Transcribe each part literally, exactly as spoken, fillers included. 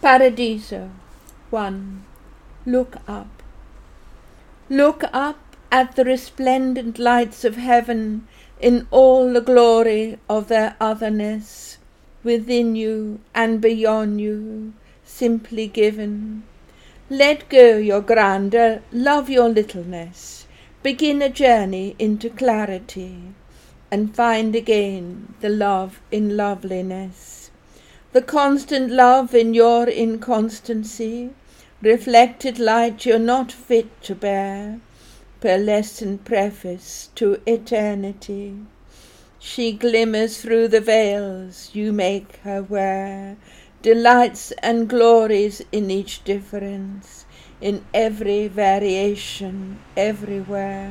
Paradiso. one. Look up. Look up at the resplendent lights of heaven in all the glory of their otherness, within you and beyond you, simply given. Let go your grandeur, love your littleness, begin a journey into clarity, and find again the love in loveliness. The constant love in your inconstancy, reflected light you're not fit to bear, pearlescent preface to eternity. She glimmers through the veils you make her wear, delights and glories in each difference, in every variation, everywhere.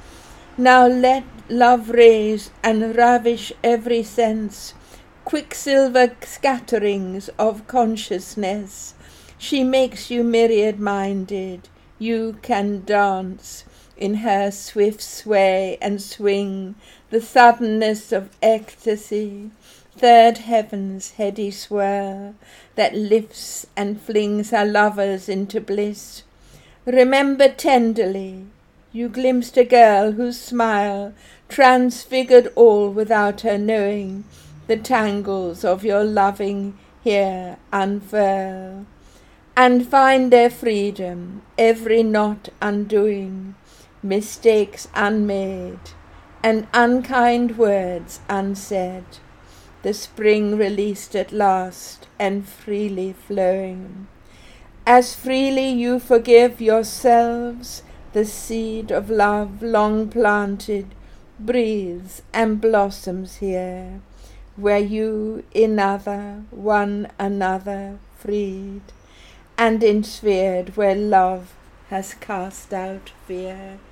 Now let love raise and ravish every sense, quicksilver scatterings of consciousness. She makes you myriad-minded, you can dance in her swift sway and swing, the suddenness of ecstasy, third heaven's heady swirl that lifts and flings her lovers into bliss. Remember tenderly, you glimpsed a girl whose smile transfigured all without her knowing. The tangles of your loving here unfurl, and find their freedom, every knot undoing, mistakes unmade, and unkind words unsaid, the spring released at last and freely flowing. As freely you forgive yourselves, the seed of love long planted breathes and blossoms here, where you in other, one another freed, and ensphered where love has cast out fear.